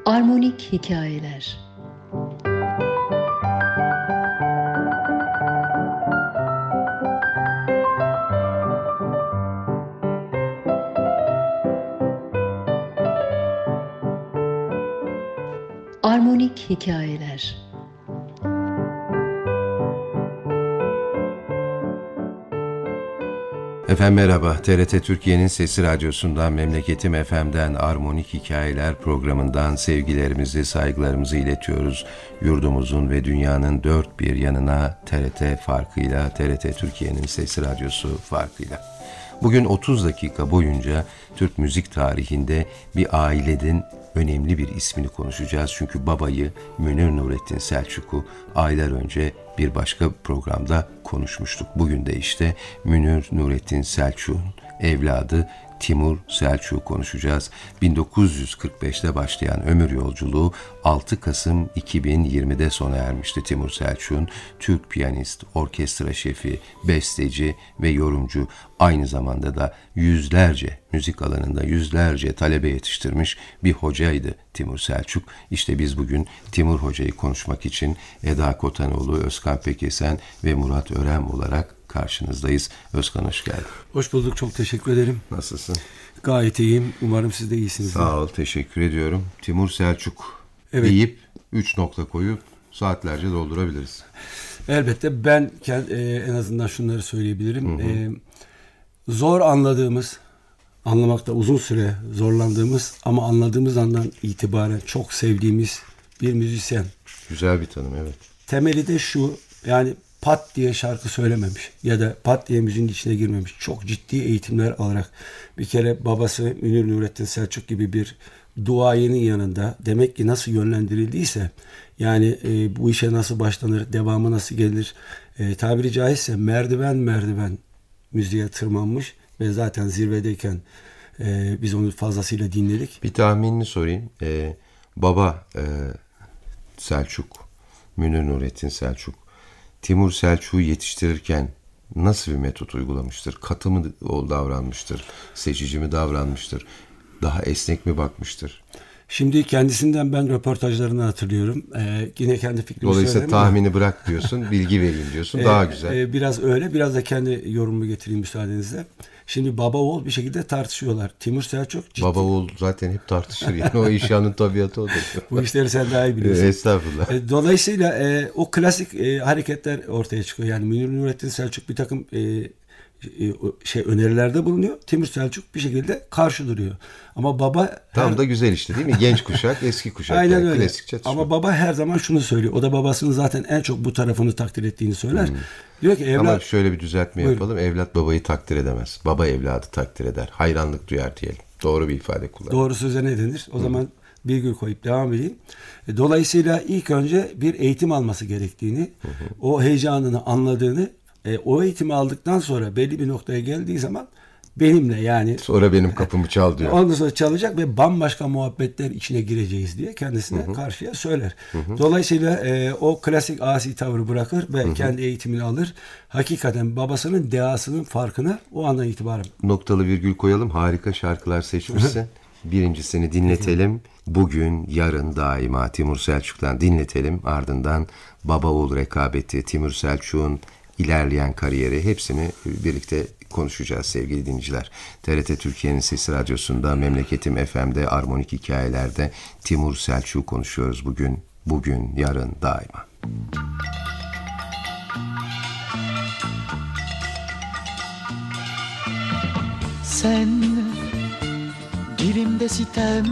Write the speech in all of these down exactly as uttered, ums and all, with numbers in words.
Armonik Hikayeler. Armonik Hikayeler. Efendim merhaba, T R T Türkiye'nin Sesi Radyosu'ndan, Memleketim F M'den Armonik Hikayeler programından sevgilerimizi, saygılarımızı iletiyoruz. Yurdumuzun ve dünyanın dört bir yanına T R T farkıyla, T R T Türkiye'nin Sesi Radyosu farkıyla. Bugün otuz dakika boyunca Türk müzik tarihinde bir ailenin önemli bir ismini konuşacağız. Çünkü babayı, Münir Nurettin Selçuk'u aylar önce bir başka programda konuşmuştuk. Bugün de işte Münir Nurettin Selçuk'un evladı Timur Selçuk'u konuşacağız. bin dokuz yüz kırk beşte başlayan ömür yolculuğu altı Kasım iki bin yirmide sona ermişti. Timur Selçuk'un Türk piyanist, orkestra şefi, besteci ve yorumcu, aynı zamanda da yüzlerce müzik alanında yüzlerce talebe yetiştirmiş bir hocaydı Timur Selçuk. İşte biz bugün Timur Hoca'yı konuşmak için Eda Kotanoğlu, Özkan Pekesen ve Murat Örem olarak karşınızdayız. Özkan, hoş geldin. Hoş bulduk, çok teşekkür ederim. Nasılsın? Gayet iyiyim. Umarım siz de iyisiniz. Sağ ol, teşekkür ediyorum. Timur Selçuk evet. deyip üç nokta koyup saatlerce doldurabiliriz. Elbette ben e, en azından şunları söyleyebilirim. Hı hı. E, zor anladığımız, anlamakta uzun süre zorlandığımız ama anladığımız andan itibaren çok sevdiğimiz bir müzisyen. Güzel bir tanım, evet. Temeli de şu, yani pat diye şarkı söylememiş ya da pat diye müziğin içine girmemiş. Çok ciddi eğitimler alarak, bir kere babası Münir Nurettin Selçuk gibi bir duayenin yanında demek ki nasıl yönlendirildiyse, yani e, bu işe nasıl başlanır, devamı nasıl gelir, e, tabiri caizse merdiven merdiven müziğe tırmanmış ve zaten zirvedeyken e, biz onu fazlasıyla dinledik. Bir tahminini sorayım. Ee, baba e, Selçuk, Münir Nurettin Selçuk, Timur Selçuk'u yetiştirirken nasıl bir metot uygulamıştır? Katı mı davranmıştır? Seçici mi davranmıştır? Daha esnek mi bakmıştır? Şimdi kendisinden ben röportajlarını hatırlıyorum. Ee, yine kendi fikrimi Dolayısıyla söylerim. tahmini bırak diyorsun, bilgi vereyim diyorsun. Daha ee, güzel. E, biraz öyle, biraz da kendi yorumumu getireyim müsaadenizle. Şimdi baba oğul bir şekilde tartışıyorlar. Timur Selçuk ciddi... Baba oğul zaten hep tartışır yani. O işyanın tabiatı odur. Bu işleri sen daha iyi biliyorsun. Estağfurullah. E, dolayısıyla e, o klasik e, hareketler ortaya çıkıyor. Yani Münir Nurettin Selçuk bir takım e, şey önerilerde bulunuyor. Timur Selçuk bir şekilde karşı duruyor. Ama baba tam her... da güzel işte, değil mi? Genç kuşak, eski kuşak. Aynen yani. öyle. Klasik çatışma. Ama baba her zaman şunu söylüyor. O da babasının zaten en çok bu tarafını takdir ettiğini söyler. Hmm. Diyor ki evlat... Ama şöyle bir düzeltme Buyurun. yapalım. Evlat babayı takdir edemez. Baba evladı takdir eder. Hayranlık duyar diyelim. Doğru bir ifade kullan. Doğru söze ne denir? O hmm. zaman virgül koyup devam edeyim. Dolayısıyla ilk önce bir eğitim alması gerektiğini, hmm. o heyecanını anladığını, E, o eğitimi aldıktan sonra belli bir noktaya geldiği zaman benimle, yani sonra benim kapımı çal diyor. Ondan sonra çalacak ve bambaşka muhabbetler içine gireceğiz diye kendisine hı hı. karşıya söyler. Hı hı. Dolayısıyla e, o klasik asi tavrı bırakır ve hı hı. kendi eğitimini alır. Hakikaten babasının dehasının farkına o andan itibaren. Noktalı virgül koyalım. Harika şarkılar seçmişsin. Birincisini dinletelim. Bugün, yarın, daima Timur Selçuk'tan dinletelim. Ardından baba oğul rekabeti, Timur Selçuk'un İlerleyen kariyeri, hepsini birlikte konuşacağız sevgili dinleyiciler. T R T Türkiye'nin Sesi Radyosu'nda, Memleketim F M'de, Armonik Hikayeler'de Timur Selçuk'u konuşuyoruz bugün. Bugün, yarın, daima. Sen dilimde sitem,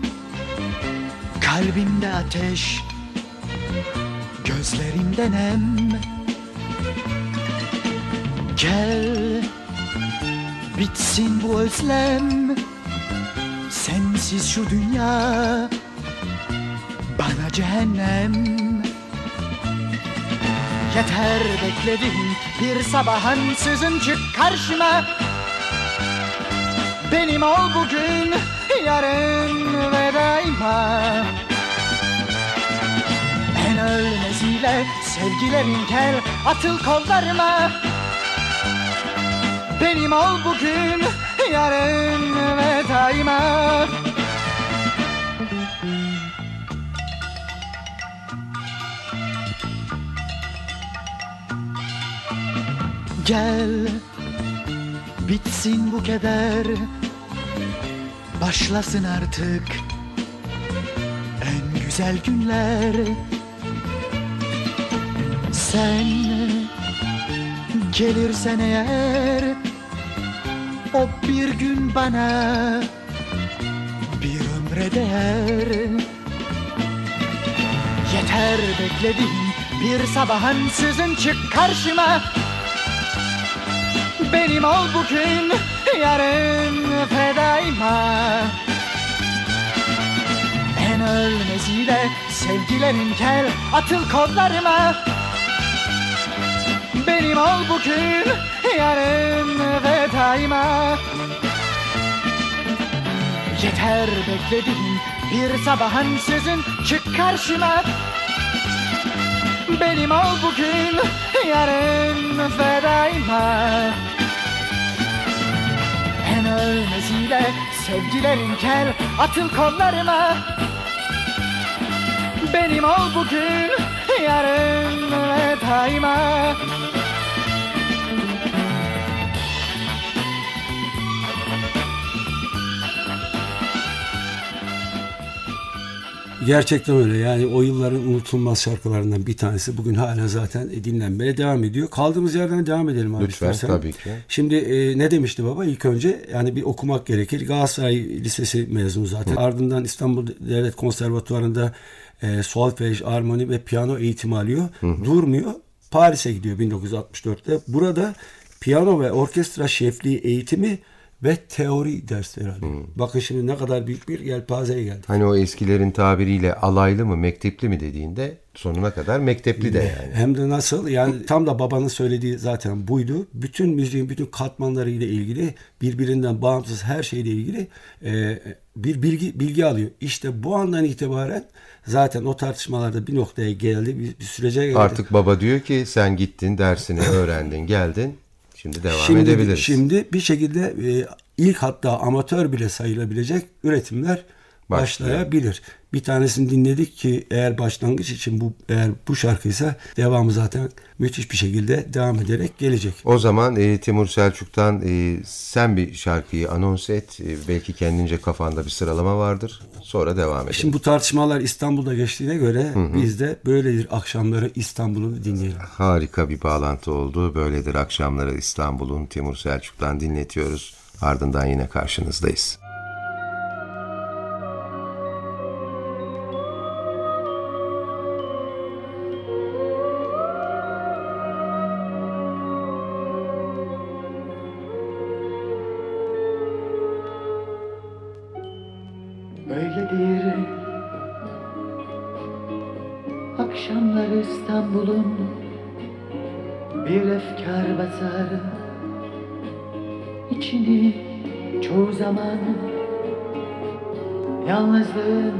kalbimde ateş, gözlerimde nem. Gel, bitsin bu özlem, sensiz şu dünya bana cehennem. Yeter bekledim, bir sabah ansızın çık karşıma. Benim ol bugün, yarın ve daima. En ölmeziyle sevgilerin gel, atıl kollarıma. Benim ol bugün, yarın ve daima. Gel, bitsin bu keder, başlasın artık en güzel günler. Sen gelirsen eğer, o bir gün bana bir ömre değer. Yeter beklediğim bir sabah ansızın çık karşıma. Benim ol bugün, yarın fedayma. En ölmeziyle sevgilerin gel atıl kollarıma. Benim ol bugün, yarın fedayma. Yeter beklediğim bir sabah ansızın çık karşıma. Benim ol bugün, yarın fedayma. En ölmeziyle sevgilerin gel atıl kollarıma. Benim ol bugün, yarın fedayma. Gerçekten öyle. Yani o yılların unutulmaz şarkılarından bir tanesi. Bugün hala zaten dinlenmeye devam ediyor. Kaldığımız yerden devam edelim abi. Lütfen, istersen. tabii ki. Şimdi e, ne demişti baba? İlk önce yani bir okumak gerekir. Galatasaray Lisesi mezunu zaten. Hı. Ardından İstanbul Devlet Konservatuvarı'nda e, solfej, armoni ve piyano eğitimi alıyor. Hı hı. Durmuyor. Paris'e gidiyor bin dokuz yüz altmış dörtte. Burada piyano ve orkestra şefliği eğitimi ve teori dersleri alıyor. Hmm. Bakın şimdi ne kadar büyük bir yelpazeye geldik. Hani o eskilerin tabiriyle alaylı mı, mektepli mi dediğinde sonuna kadar mektepli de yani. Hem de nasıl? Yani tam da babanın söylediği zaten buydu. Bütün müziğin bütün katmanları ile ilgili, birbirinden bağımsız her şeyle ilgili e, bir bilgi bilgi alıyor. İşte bu andan itibaren zaten o tartışmalarda bir noktaya geldi, bir, bir sürece geldi. Artık baba diyor ki sen gittin, dersini öğrendin, geldin. Şimdi devam şimdi, edebiliriz. Şimdi bir şekilde e, ilk hatta amatör bile sayılabilecek üretimler Başlıyor. başlayabilir. Bir tanesini dinledik ki eğer başlangıç için bu eğer bu şarkıysa devamı zaten müthiş bir şekilde devam ederek gelecek. O zaman e, Timur Selçuk'tan e, sen bir şarkıyı anons et. E, belki kendince kafanda bir sıralama vardır. Sonra devam edelim. Şimdi bu tartışmalar İstanbul'da geçtiğine göre hı hı. biz de Böyledir Akşamları İstanbul'u dinleyelim. Harika bir bağlantı oldu. Böyledir Akşamları İstanbul'un Timur Selçuk'tan dinletiyoruz. Ardından yine karşınızdayız. Böyledir akşamlar İstanbul'un, bir efkar basar içini çoğu zaman. Yalnızlığın,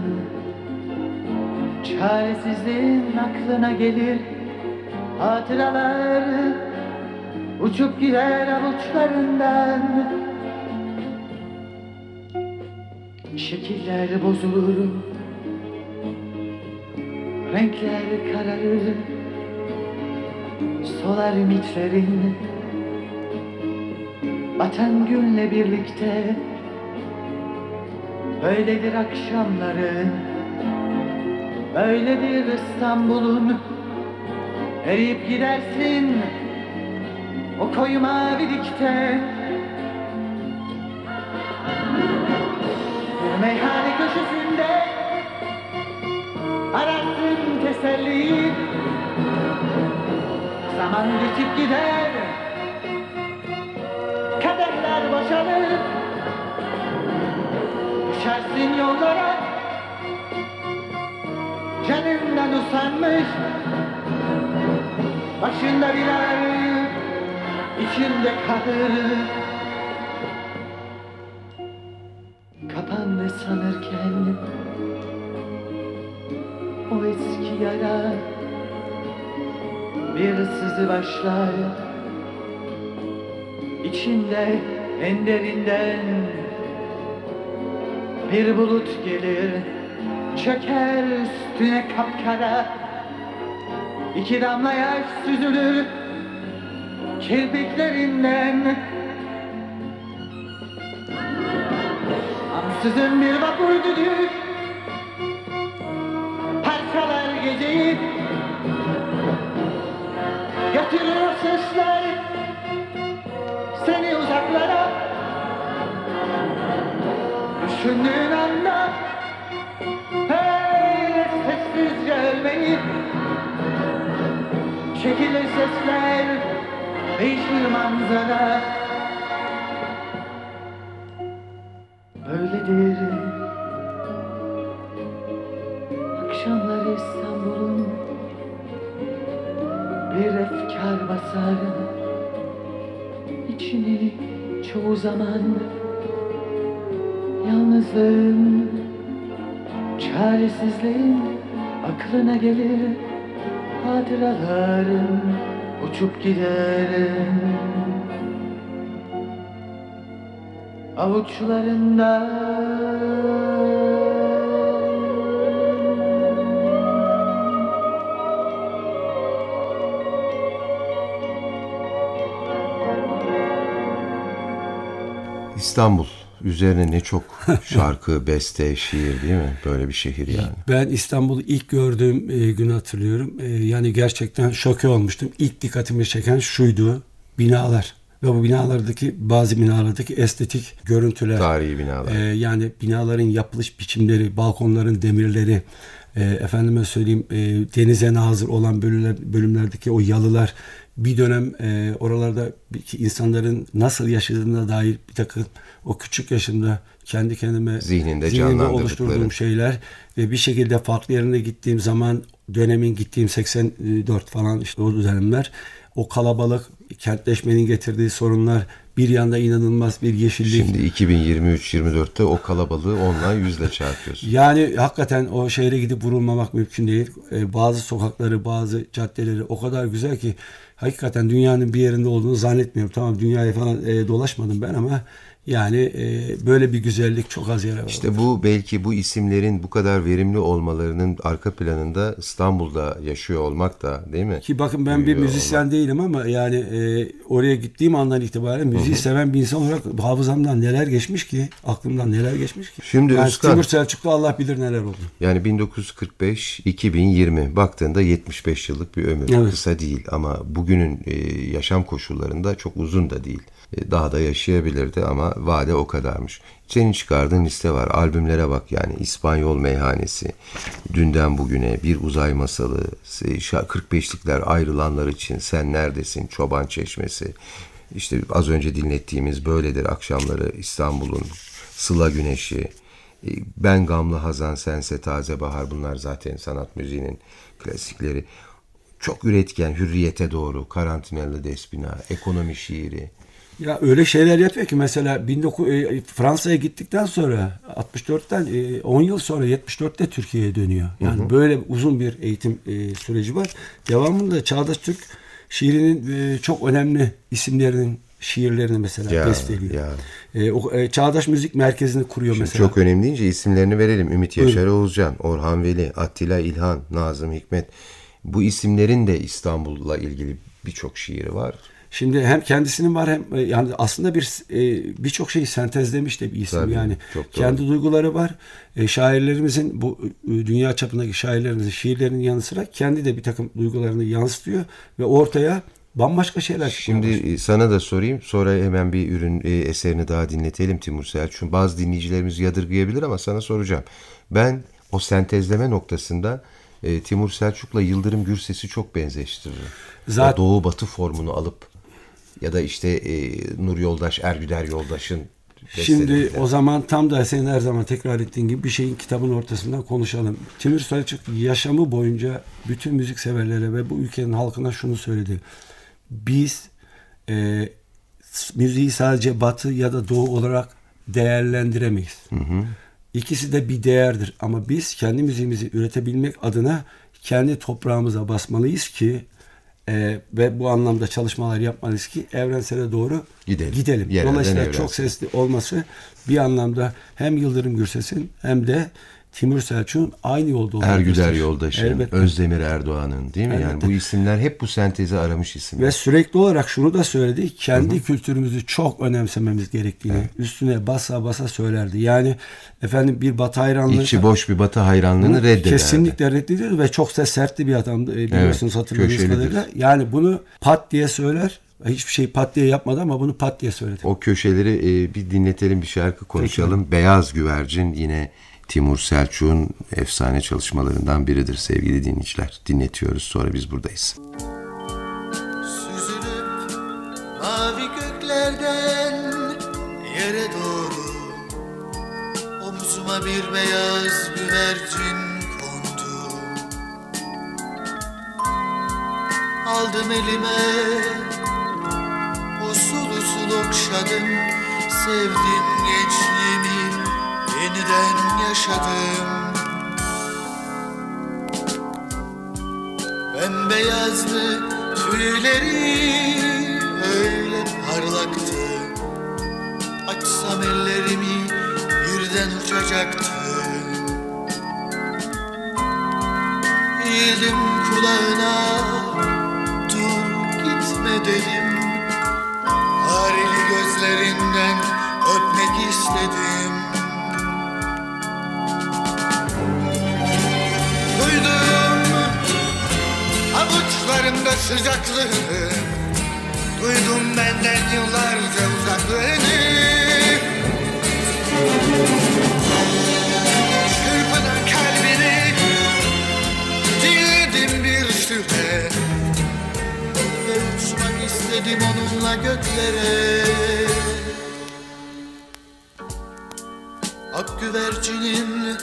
çaresizliğin aklına gelir. Hatıralar uçup gider avuçlarından. Şekiller bozulur, renkler kararır, solar ümitlerin. Batan günle birlikte böyledir akşamları, böyledir İstanbul'un. Eriyip gidersin o koyu mavilikte. Meyhane köşesinde ararsın teselli. Zaman geçip gider, kadehler boşalır. Düşersin yollara, canından usanmış. Başında bir ay, içinde kahır. Kapandı sanırken o eski yara, bir sızı başlar içinde, en derinden bir bulut gelir, çöker üstüne kapkara. İki damla yaş süzülür, kirpiklerinden. Ansızın bir vapur düdüğü parçalar geceyi, götürür sesler seni uzaklara. Düşündüğün anda hey sessizce ölmeyi, çekilir sesler, değişir manzara. Böyledir akşamlar İstanbul'un, bir efkar basar içini çoğu zaman. Yalnızlığın, çaresizliğin aklına gelir, hatıraların uçup gider avuçlarında. İstanbul üzerine ne çok şarkı, beste, şiir değil mi? Böyle bir şehir yani. Ben İstanbul'u ilk gördüğüm e, günü hatırlıyorum. E, yani gerçekten şoke olmuştum. İlk dikkatimi çeken şuydu: binalar. Ve bu binalardaki, bazı binalardaki estetik görüntüler. Tarihi binalar. E, yani binaların yapılış biçimleri, balkonların demirleri, e, efendime söyleyeyim e, denize nazır olan bölümler, bölümlerdeki o yalılar. Bir dönem e, oralarda insanların nasıl yaşadığına dair bir takım o küçük yaşımda kendi kendime zihninde, zihninde oluşturduğum şeyler ve bir şekilde farklı yerine gittiğim zaman, dönemin gittiğim seksen dört falan işte o dönemler, o kalabalık, kentleşmenin getirdiği sorunlar, bir yanda inanılmaz bir yeşillik. Şimdi iki bin yirmi üç yirmi dörtte o kalabalığı onunla yüzle çarpıyorsun. Yani hakikaten o şehre gidip vurulmamak mümkün değil. Ee, bazı sokakları, bazı caddeleri o kadar güzel ki hakikaten dünyanın bir yerinde olduğunu zannetmiyorum. Tamam, dünyaya falan e, dolaşmadım ben ama yani e, böyle bir güzellik çok az yere var. İşte bu belki bu isimlerin bu kadar verimli olmalarının arka planında İstanbul'da yaşıyor olmak da, değil mi? Ki bakın ben bir müzisyen olmak değilim ama yani e, oraya gittiğim andan itibaren müziği Hı-hı. seven bir insan olarak hafızamdan neler geçmiş ki, aklımdan neler geçmiş ki. Şimdi yani Özkan, Timur Selçuklu Allah bilir neler oldu. Yani bin dokuz yüz kırk beş iki bin yirmi baktığında yetmiş beş yıllık bir ömür. Evet. Kısa değil ama bugünün e, yaşam koşullarında çok uzun da değil. E, daha da yaşayabilirdi ama vade o kadarmış. Senin çıkardığın liste var. Albümlere bak yani. İspanyol Meyhanesi, Dünden Bugüne, Bir Uzay Masalı, kırk beşlikler, Ayrılanlar için, Sen Neredesin, Çoban Çeşmesi. İşte az önce dinlettiğimiz Böyledir Akşamları, İstanbul'un, Sıla Güneşi, Ben Gamlı Hazan Sense Taze Bahar, bunlar zaten sanat müziğinin klasikleri. Çok üretken, Hürriyete Doğru, Karantinalı Despina, Ekonomi Şiiri. Ya öyle şeyler yapıyor ki mesela bin dokuz yüz, Fransa'ya gittikten sonra altmış dörtten on yıl sonra yetmiş dörtte Türkiye'ye dönüyor. Yani hı hı. böyle uzun bir eğitim e, süreci var. Devamında Çağdaş Türk şiirinin e, çok önemli isimlerinin şiirlerini mesela ya, besteliyor. Ya. E, o, e, Çağdaş Müzik Merkezi'ni kuruyor. Şimdi mesela. Çok önemli deyince isimlerini verelim. Ümit Yaşar Oğuzcan, Orhan Veli, Attila İlhan, Nazım Hikmet. Bu isimlerin de İstanbul'la ilgili birçok şiiri var. Şimdi hem kendisinin var hem yani aslında bir birçok şeyi sentezlemiş de bir isim. Tabii, yani kendi duyguları var. E, şairlerimizin, bu dünya çapındaki şairlerimizin şiirlerinin yanı sıra kendi de bir takım duygularını yansıtıyor ve ortaya bambaşka şeyler çıkıyor. Şimdi sana da sorayım, sonra hemen bir ürün e, eserini daha dinletelim Timur Selçuk. Bazı dinleyicilerimiz yadırgayabilir ama sana soracağım. Ben o sentezleme noktasında e, Timur Selçuk'la Yıldırım Gürses'i çok benzeştiririm. Zaten Doğu Batı formunu alıp ya da işte e, Nur Yoldaş, Ergüder Yoldaş'ın. Şimdi o zaman tam da senin her zaman tekrar ettiğin gibi bir şeyin kitabın ortasından konuşalım. Timur Selçuk yaşamı boyunca bütün müzik severlere ve bu ülkenin halkına şunu söyledi. Biz e, müziği sadece Batı ya da Doğu olarak değerlendiremeyiz. Hı hı. İkisi de bir değerdir ama biz kendi müziğimizi üretebilmek adına kendi toprağımıza basmalıyız ki Ee, ve bu anlamda çalışmalar yapmalıyız ki evrensele doğru gidelim. gidelim. Dolayısıyla evrensel. Çok sesli olması bir anlamda hem Yıldırım Gürses'in hem de Timur Selçuk'un aynı yolda olduğunu Ergüder gösterir. Yoldaş'ın, Elbette. Özdemir Erdoğan'ın değil mi? Yani Elbette. bu isimler hep bu sentezi aramış isimler. Ve sürekli olarak şunu da söyledi. Kendi hı hı. kültürümüzü çok önemsememiz gerektiğini evet. üstüne basa basa söylerdi. Yani efendim bir Batı hayranlığı... İçi boş bir Batı hayranlığını reddederdi. Kesinlikle reddediyordu ve çok da sertli bir adamdı. Biliyorsunuz evet, hatırladığınız kadarıyla. Yani bunu pat diye söyler. Hiçbir şey pat diye yapmadı ama bunu pat diye söyledi. O köşeleri e, bir dinletelim, bir şarkı konuşalım. Peki. Beyaz Güvercin yine Timur Selçuk'un efsane çalışmalarından biridir sevgili dinleyiciler. Dinletiyoruz, sonra biz buradayız. Süzülüp mavi göklerden yere doğru omzuma bir beyaz güvercin kondu. Aldım elime, usul usul okşadım, sevdim gençliğimi, yeniden yaşadım. Bembeyazdı tüyleri, öyle parlaktı. Açsam ellerimi birden uçacaktı. Eğildim kulağına, dur gitme dedim. Hareli gözlerinden öpmek istedim. Duydum avuçlarımda sıcaklığını, duydum benden yıllarca uzaklığını. Çırpınan kalbini dinledim bir süre ve uçmak istedim onunla göklere. Ak güvercinin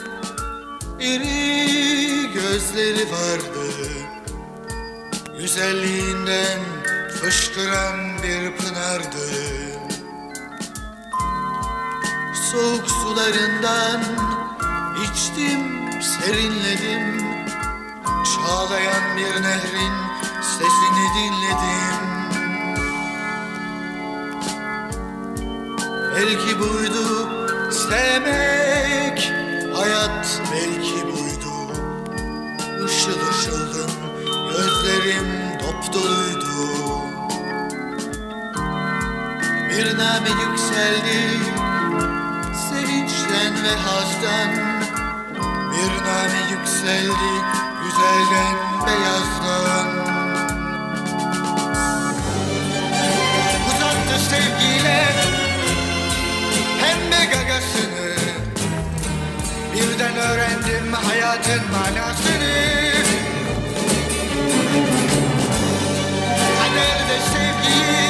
iri gözleri vardı, güzelliğinden fışkıran bir pınardı. Soğuk sularından içtim, serinledim. Çağlayan bir nehrin sesini dinledim. Belki buydu sevmek, hayat belki buydu. Işıl ışıldım, gözlerim dop doluydu. Bir name yükseldi, sevinçten ve hazdan. Bir name yükseldi, güzelden, beyazdan. Uzattı sevgiyle pembe gagasını. Birden öğrendim hayatın manasını. Kaderde sevgiyi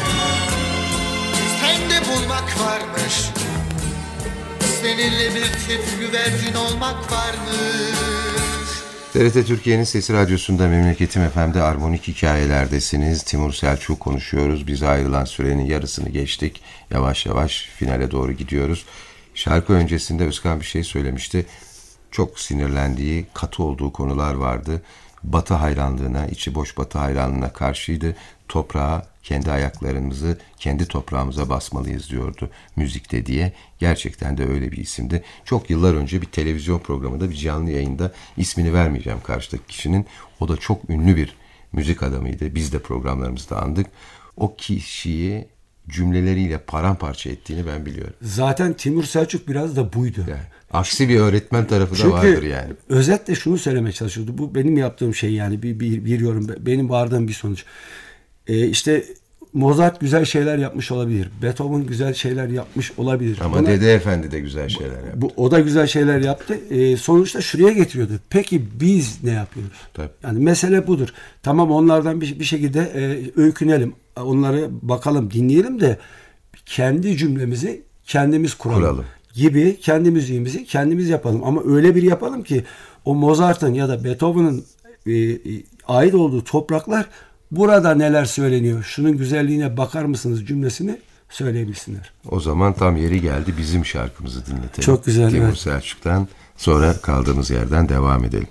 sende bulmak varmış. Seninle bir çift güvercin olmak varmış. T R T Türkiye'nin Sesi Radyosu'nda Memleketim F M'de Armonik Hikayelerdesiniz. Timur Selçuk konuşuyoruz. Biz ayrılan sürenin yarısını geçtik. Yavaş yavaş finale doğru gidiyoruz. Şarkı öncesinde Özkan bir şey söylemişti. Çok sinirlendiği, katı olduğu konular vardı. Batı hayranlığına, içi boş Batı hayranlığına karşıydı. Toprağa, kendi ayaklarımızı kendi toprağımıza basmalıyız diyordu müzikte diye. Gerçekten de öyle bir isimdi. Çok yıllar önce bir televizyon programında, bir canlı yayında, ismini vermeyeceğim karşıdaki kişinin. O da çok ünlü bir müzik adamıydı. Biz de programlarımızda andık. O kişiyi cümleleriyle paramparça ettiğini ben biliyorum. Zaten Timur Selçuk biraz da buydu. Yani, aksi bir öğretmen tarafı da Çünkü vardır yani. Özetle şunu söylemeye çalışıyordu. Bu benim yaptığım şey yani bir, bir, bir yorum. Benim vardığım bir sonuç. Ee, işte Mozart güzel şeyler yapmış olabilir. Beethoven güzel şeyler yapmış olabilir. Ama Buna, Dede Efendi de güzel şeyler yaptı. Bu, o da güzel şeyler yaptı. Ee, sonuçta şuraya getiriyordu. Peki biz ne yapıyoruz? Tabii. Yani mesele budur. Tamam, onlardan bir, bir şekilde e, öykünelim. Onları bakalım, dinleyelim de kendi cümlemizi kendimiz kuralım. kuralım. Gibi kendi müziğimizi kendimiz yapalım. Ama öyle bir yapalım ki o Mozart'ın ya da Beethoven'ın e, e, ait olduğu topraklar, burada neler söyleniyor, şunun güzelliğine bakar mısınız cümlesini söyleyebilsinler. O zaman tam yeri geldi, bizim şarkımızı dinletelim. Çok güzel. Timur evet. Selçuk'tan sonra kaldığımız yerden devam edelim.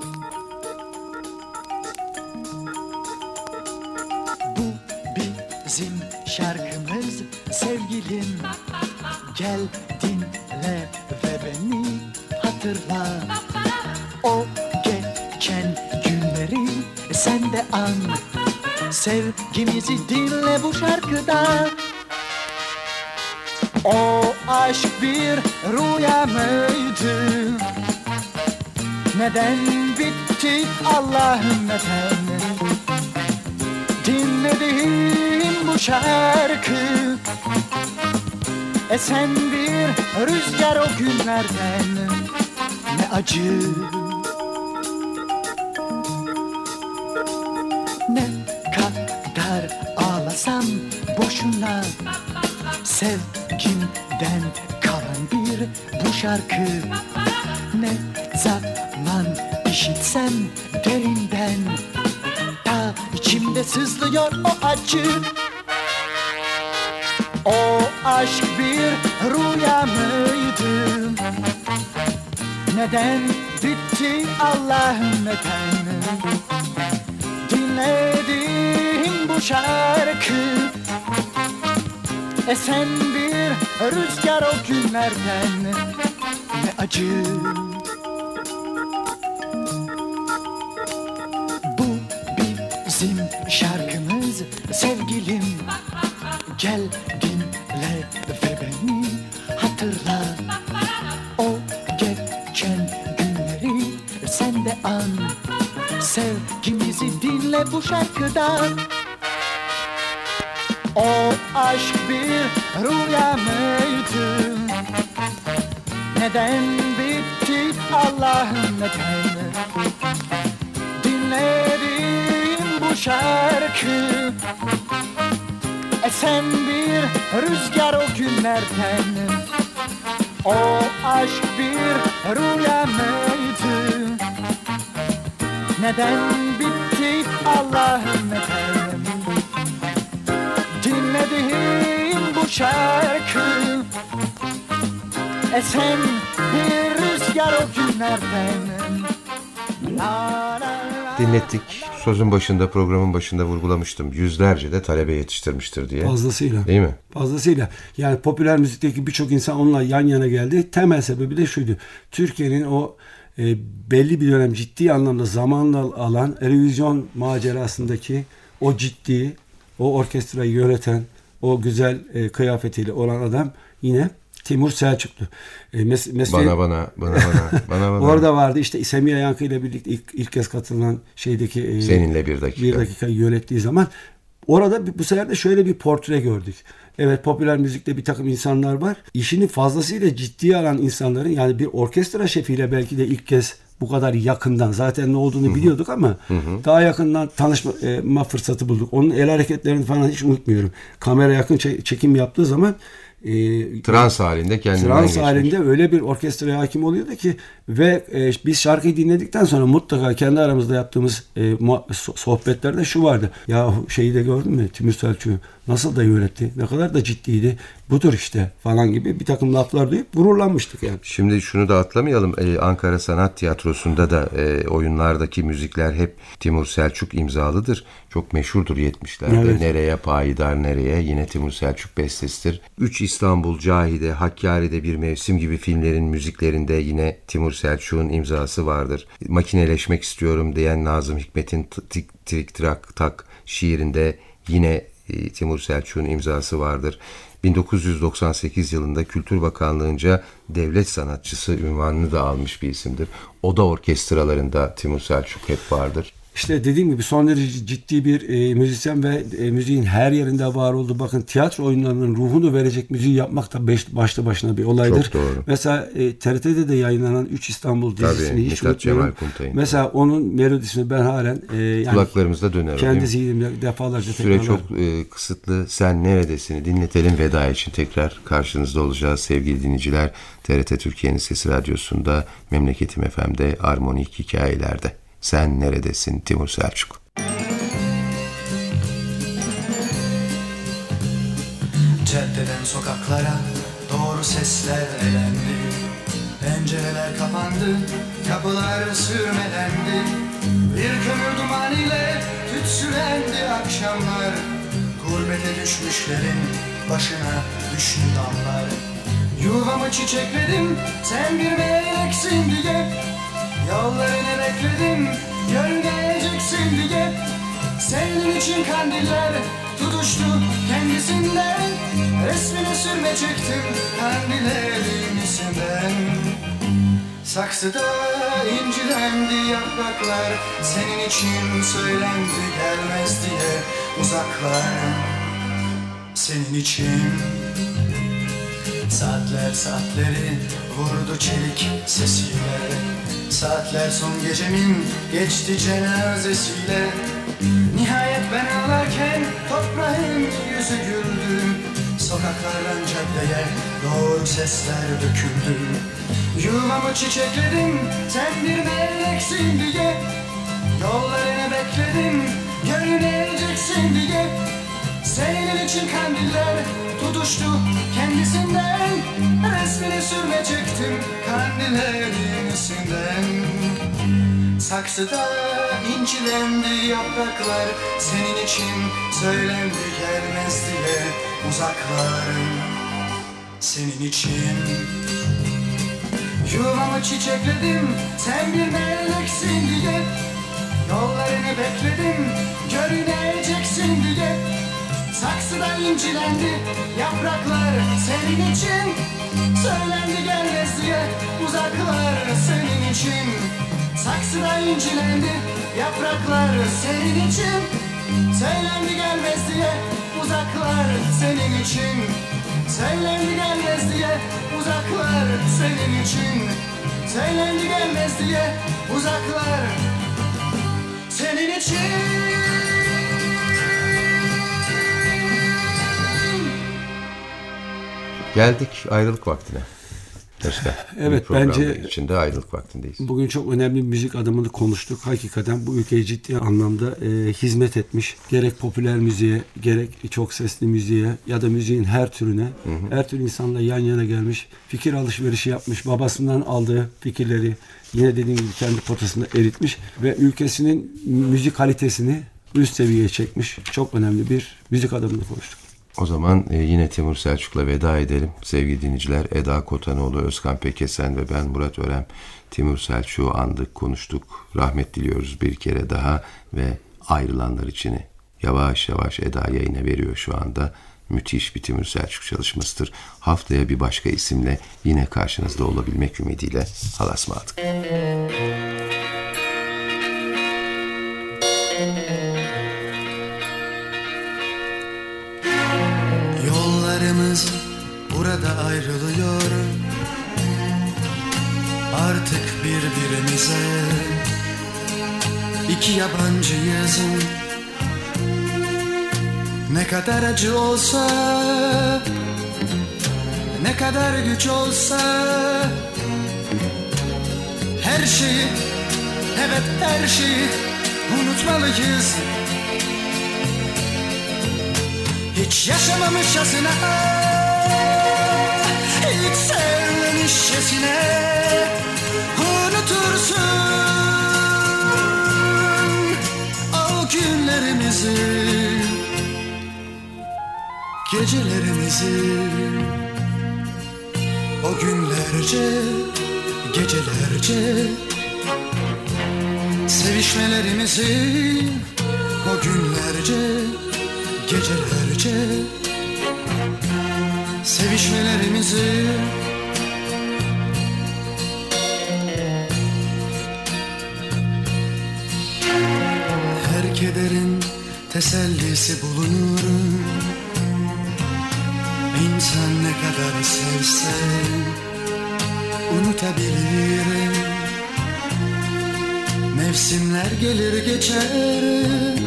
Bu bizim şarkımız sevgilim. Gel dinle ve beni hatırla. O geçen günleri sen de an, sevgimizi dinle bu şarkıda. O aşk bir rüya mıydı? Neden bitti Allah'ım neden? Dinlediğim bu şarkı esen bir rüzgar o günlerden. Ne acı, ne kadar ağlasam boşuna, sevgimden kalan bir bu şarkı. Ne zaman işitsem derinden, ta içimde sızlıyor o acı. O aşk bir rüya mıydı? Neden bitti Allah'ım neden? Dinlediğim bu şarkı esen bir rüzgar o günlerden. Ne acı. Bu bizim şarkımız sevgilim. Gel dinle ve beni hatırla. O geçen günleri sen de an, sevgimizi dinle bu şarkıdan. O aşk bir rüya mıydı? Neden bitti Allah'ım neden? Dinlediğim bu şarkı esen bir rüzgar o günlerden. O aşk bir rüya mıydı? Neden bitti Allah'ım neden? Dinlediğim bu şarkı esen bir rüzgar o günlerden. La, la, la. Dinlettik. Sözün başında, programın başında vurgulamıştım. Yüzlerce de talebe yetiştirmiştir diye. Fazlasıyla. Değil mi? Fazlasıyla. Yani popüler müzikteki birçok insan onunla yan yana geldi. Temel sebebi de şuydu. Türkiye'nin o e, belli bir dönem ciddi anlamda zamanla alan Eurovision macerasındaki o ciddi, o orkestrayı yöneten, o güzel e, kıyafetiyle olan adam yine Timur Selçuklu. E, mes- mes- bana, bana, bana, bana, bana, bana. Orada vardı işte Semiha Yankı ile birlikte ilk, ilk kez katılan şeydeki e, Seninle bir dakika. Bir dakikayı yönettiği zaman orada bu sefer de şöyle bir portre gördük. Evet, popüler müzikte bir takım insanlar var. İşini fazlasıyla ciddiye alan insanların, yani bir orkestra şefiyle belki de ilk kez bu kadar yakından, zaten ne olduğunu biliyorduk ama hı hı. daha yakından tanışma fırsatı bulduk. Onun el hareketlerini falan hiç unutmuyorum. Kamera yakın çekim yaptığı zaman e, trans halinde kendinden trans geçmiş. halinde öyle bir orkestraya hakim oluyordu ki ve e, biz şarkıyı dinledikten sonra mutlaka kendi aramızda yaptığımız e, sohbetlerde şu vardı. Ya şeyi de gördün mü? Timur Selçuk'u nasıl da yönetti? Ne kadar da ciddiydi. Budur işte falan gibi bir takım laflar duyup gururlanmıştık yani. Şimdi şunu da atlamayalım. Ee, Ankara Sanat Tiyatrosu'nda da e, oyunlardaki müzikler hep Timur Selçuk imzalıdır. Çok meşhurdur yetmişlerde. Evet. Nereye payidar nereye yine Timur Selçuk bestesidir. Üç İstanbul, Cahide, Hakkari'de bir mevsim gibi filmlerin müziklerinde yine Timur Selçuk'un imzası vardır. Makineleşmek istiyorum diyen Nazım Hikmet'in Tik Tik Trak Tak şiirinde yine e, Timur Selçuk'un imzası vardır. bin dokuz yüz doksan sekiz yılında Kültür Bakanlığı'nca devlet sanatçısı unvanını da almış bir isimdir. Oda orkestralarında Timur Selçuk hep vardır. İşte dediğim gibi son derece ciddi bir e, müzisyen ve e, müziğin her yerinde var oldu. Bakın tiyatro oyunlarının ruhunu verecek müziği yapmak da beş, başlı başına bir olaydır. Çok doğru. Mesela e, T R T'de de yayınlanan üç İstanbul dizisini hiç unutmuyorum. Mesela onun melodisini ben halen e, yani kulaklarımızda döner. Kendi zihnimde defalarca tekrarlar. Süre çok e, kısıtlı. Sen neredesini dinletelim, veda için tekrar karşınızda olacağız sevgili dinleyiciler. T R T Türkiye'nin Sesi Radyosu'nda, Memleketim F M'de, Armonik Hikayelerde. Sen neredesin Timur Selçuk? Caddeden sokaklara doğru sesler elendi. Pencereler kapandı, kapılar sürmelendi. Bir kömür duman ile tütsülendi akşamlar. Gurbete düşmüşlerin başına düştü damlar. Yuvamı çiçekledim, sen bir meleksin diye. Yollarını bekledim görüneceksin diye. Senin için kandiller tutuştu kendisinden. Resmini sürme çektim kandillerin isinden. Saksıda incilendi yapraklar, senin için söylendi gelmez diye uzaklar. Senin için saatler saatleri vurdu çelik sesiyle. Saatler son gecemin geçti cenazesiyle. Nihayet ben ağlarken toprağın yüzü güldü. Sokaklardan caddeye doğru sesler döküldü. Yuvamı çiçekledim sen bir meleksin diye. Yollarını bekledim görüneceksin diye. Senin için kandiller tutuştu kendisinden. Resmini sürme çektim kandillerin isinden. Saksıda incilendi yapraklar, senin için söylendi gelmez diye uzaklar. Senin için yuvamı çiçekledim sen bir meleksin diye. Yollarını bekledim görüneceksin diye. Saksıda incilendi yapraklar, senin için söylendi gelmez diye uzaklar. Senin için saksıda incilendi yapraklar, senin için söylendi gelmez diye uzaklar. Senin için söylendi gelmez diye uzaklar. Senin için söylendi gelmez diye uzaklar. Senin için. Geldik ayrılık vaktine. Özkan, Evet, bence içinde ayrılık vaktindeyiz. Bugün çok önemli bir müzik adamını konuştuk. Hakikaten bu ülkeye ciddi anlamda e, hizmet etmiş. Gerek popüler müziğe, gerek çok sesli müziğe ya da müziğin her türüne, hı hı. her türlü insanla yan yana gelmiş. Fikir alışverişi yapmış. Babasından aldığı fikirleri yine dediğim gibi kendi potasında eritmiş ve ülkesinin müzik kalitesini üst seviyeye çekmiş. Çok önemli bir müzik adamını konuştuk. O zaman e, yine Timur Selçuk'la veda edelim. Sevgili dinleyiciler, Eda Kotanoğlu, Özkan Pekesen ve ben Murat Örem Timur Selçuk'u andık, konuştuk. Rahmet diliyoruz bir kere daha ve ayrılanlar için yavaş yavaş Eda yayına veriyor şu anda. Müthiş bir Timur Selçuk çalışmasıdır. Haftaya bir başka isimle yine karşınızda olabilmek ümidiyle halasmadık. Yollarımız burada ayrılıyor. Artık birbirimize iki yabancıyız. Ne kadar acı olsa, ne kadar güç olsa, her şeyi, evet her şeyi unutmalıyız. Hiç yaşamamışçasına, hiç sevmemişçesine unutursun o günlerimizi, gecelerimizi. O günlerce, gecelerce sevişmelerimizi, o günlerce, gecelerce sevişmelerimizi. Her kederin tesellisi bulunur. İnsan ne kadar sevse unutabilir. Mevsimler gelir geçer,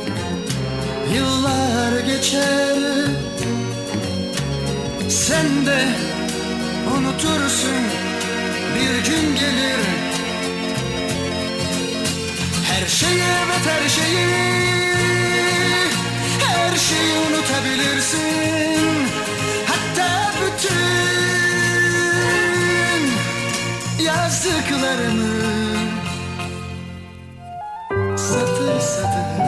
yıllar geçer, sen de unutursun bir gün gelir. Her şeyi, evet her şeyi, her şeyi unutabilirsin. Hatta bütün yazdıklarımı satır satır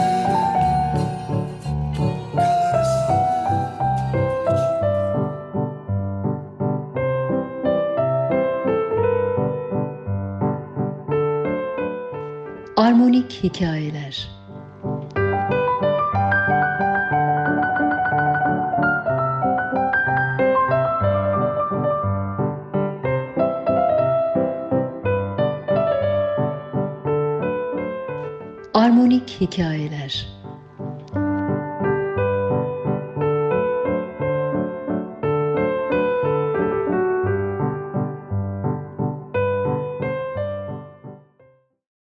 Armonik hikayeler. Armonik hikayeler.